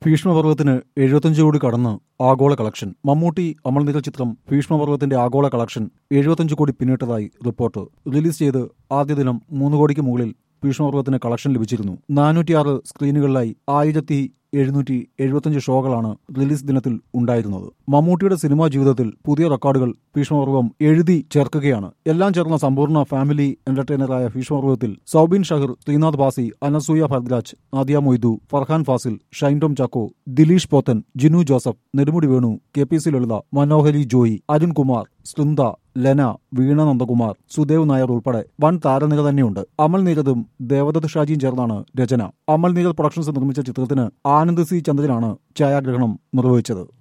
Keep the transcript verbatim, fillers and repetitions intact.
ഭീഷ്മപർവ്വത്തിന് എഴുപത്തഞ്ച് കോടി കടന്ന് ആഗോള കളക്ഷൻ. മമ്മൂട്ടി അമൽ നീരദ് ചിത്രം ഭീഷ്മപർവ്വത്തിന്റെ ആഗോള കളക്ഷൻ എഴുപത്തഞ്ച് കോടി പിന്നിട്ടതായി റിപ്പോർട്ട്. റിലീസ് ചെയ്ത് ആദ്യ ദിനം മൂന്ന് കോടിക്ക് മുകളിൽ ഭീഷ്മപർവ്വത്തിന് കളക്ഷൻ ലഭിച്ചിരുന്നു. നാനൂറ്റിയാറ് സ്ക്രീനുകളിലായി ആയിരത്തി എഴുന്നൂറ്റി എഴുപത്തഞ്ച് ഷോകളാണ് റിലീസ് ദിനത്തിൽ ഉണ്ടായിരുന്നത്. മമ്മൂട്ടിയുടെ സിനിമാ ജീവിതത്തിൽ പുതിയ റെക്കോർഡുകൾ ഭീഷ്മപർവ്വം എഴുതി ചേർക്കുകയാണ്. എല്ലാം ചേർന്ന സമ്പൂർണ്ണ ഫാമിലി എന്റർടൈനറായ ഭീഷ്മപർവ്വത്തിൽ Soubin Shahir, Sreenath Bhasi, Anasuya Bharadwaj, Nadiya Moidu, Farhaan Faasil, Shine Tom Chacko, Dileesh Pothan, Jinu Joseph, Nedumudi Venu, K P C Lalitha, Manohari Joy, Arun Kumar, സ്ലുന്ദ, ലെന, വീണ നന്ദകുമാർ, സുദേവ് നായർ ഉൾപ്പെടെ വൻ താരനിര തന്നെയുണ്ട്. അമൽ നീരദും ദേവദത്ത് ഷാജിയും ചേർന്നാണ് രചന. അമൽ നീരദ് പ്രൊഡക്ഷൻസ് നിർമ്മിച്ച ചിത്രത്തിന് ആനന്ദ് സി ചന്ദ്രനാണ് ഛായാഗ്രഹണം നിർവഹിച്ചത്.